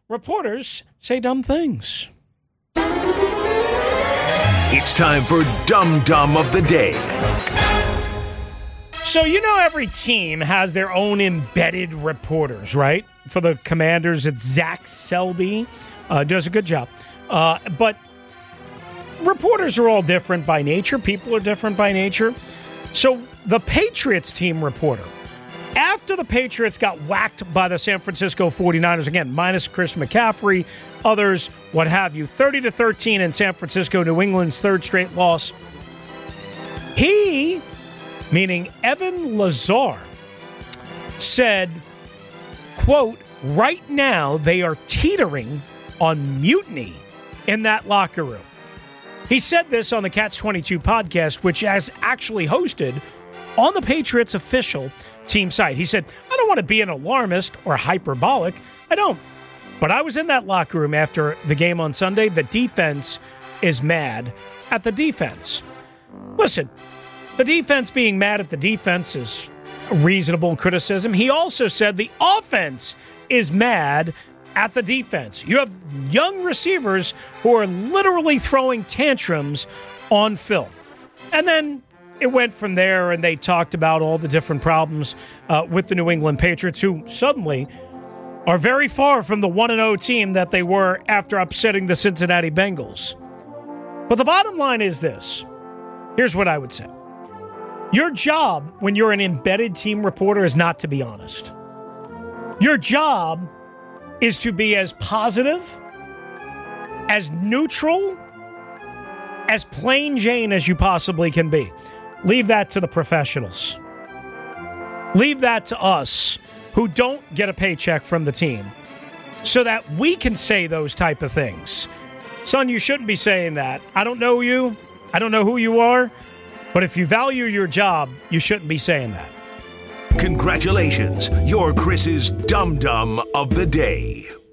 reporters say dumb things. It's time for Dum Dum of the Day. So, every team has their own embedded reporters, right? For the Commanders, it's Zach Selby. Does a good job. But reporters are all different by nature. People are different by nature. So, the Patriots team reporter, after the Patriots got whacked by the San Francisco 49ers, again, minus Christian McCaffrey, others, what have you, 30-13 in San Francisco, New England's third straight loss, he, meaning Evan Lazar, said, quote, right now they are teetering on mutiny in that locker room. He said this on the Catch 22 podcast, which has actually hosted on the Patriots official team site. He said, I don't want to be an alarmist or hyperbolic. I don't. But I was in that locker room after the game on Sunday. The defense is mad at the defense. Listen, the defense being mad at the defense is a reasonable criticism. He also said the offense is mad at the defense. You have young receivers who are literally throwing tantrums on film. And then it went from there, and they talked about all the different problems with the New England Patriots, who suddenly are very far from the 1-0 team that they were after upsetting the Cincinnati Bengals. But the bottom line is this. Here's what I would say. Your job when you're an embedded team reporter is not to be honest. Your job is to be as positive, as neutral, as plain Jane as you possibly can be. Leave that to the professionals. Leave that to us who don't get a paycheck from the team so that we can say those type of things. Son, you shouldn't be saying that. I don't know you. I don't know who you are. But if you value your job, you shouldn't be saying that. Congratulations. You're Chris's Dum Dum of the Day.